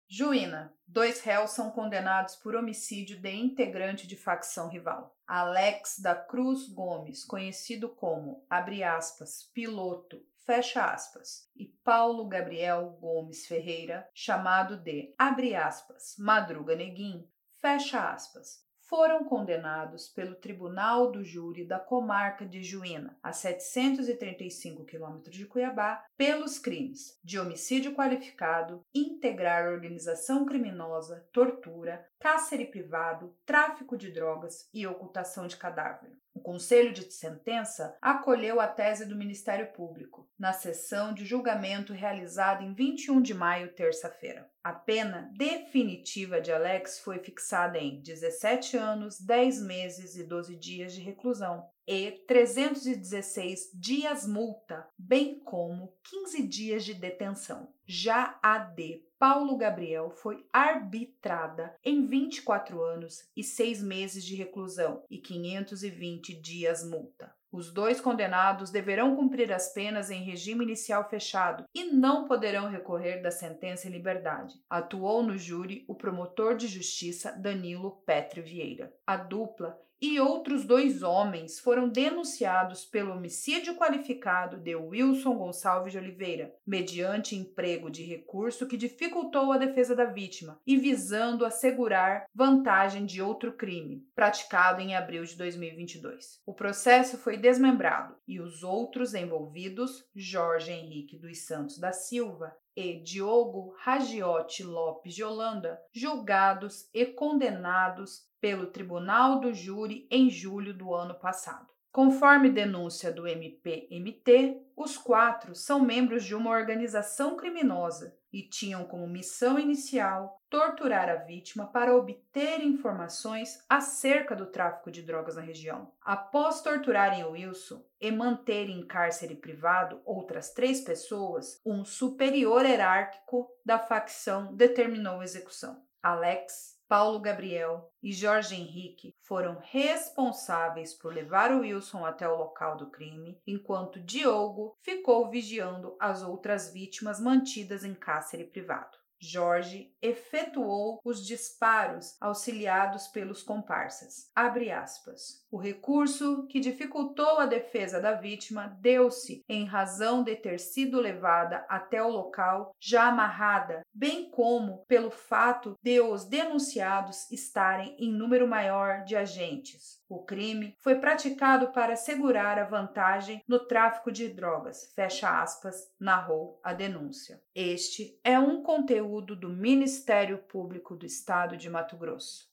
Juína. 2 réus são condenados por homicídio de integrante de facção rival. Alex da Cruz Gomes, conhecido como, abre aspas, piloto, fecha aspas, e Paulo Gabriel Gomes Ferreira, chamado de, abre aspas, Madruga Neguim, fecha aspas, foram condenados pelo Tribunal do Júri da Comarca de Juína, a 735 quilômetros de Cuiabá, pelos crimes de homicídio qualificado, integrar organização criminosa, tortura, cárcere privado, tráfico de drogas e ocultação de cadáver. O Conselho de Sentença acolheu a tese do Ministério Público, na sessão de julgamento realizada em 21 de maio, terça-feira. A pena definitiva de Alex foi fixada em 17 anos, 10 meses e 12 dias de reclusão e 316 dias multa, bem como 15 dias de detenção. Já a de Paulo Gabriel foi arbitrada em 24 anos e 6 meses de reclusão e 520 dias multa. Os 2 condenados deverão cumprir as penas em regime inicial fechado e não poderão recorrer da sentença em liberdade. Atuou no júri o promotor de justiça Danilo Petri Vieira. A dupla e outros 2 homens foram denunciados pelo homicídio qualificado de Wilson Gonçalves de Oliveira, mediante emprego de recurso que dificultou a defesa da vítima e visando assegurar vantagem de outro crime, praticado em abril de 2022. O processo foi desmembrado e os outros envolvidos, Jorge Henrique dos Santos da Silva e Diogo Ragiotti Lopes de Holanda, julgados e condenados pelo Tribunal do Júri em julho do ano passado. Conforme denúncia do MPMT, os 4 são membros de uma organização criminosa e tinham como missão inicial torturar a vítima para obter informações acerca do tráfico de drogas na região. Após torturarem o Wilson e manterem em cárcere privado outras 3 pessoas, um superior hierárquico da facção determinou a execução. Alex, Paulo Gabriel e Jorge Henrique foram responsáveis por levar o Wilson até o local do crime, enquanto Diogo ficou vigiando as outras vítimas mantidas em cárcere privado. Jorge efetuou os disparos auxiliados pelos comparsas. Abre aspas. O recurso que dificultou a defesa da vítima deu-se em razão de ter sido levada até o local já amarrada, bem como pelo fato de os denunciados estarem em número maior de agentes. O crime foi praticado para assegurar a vantagem no tráfico de drogas, fecha aspas, narrou a denúncia. Este é um conteúdo do Ministério Público do Estado de Mato Grosso.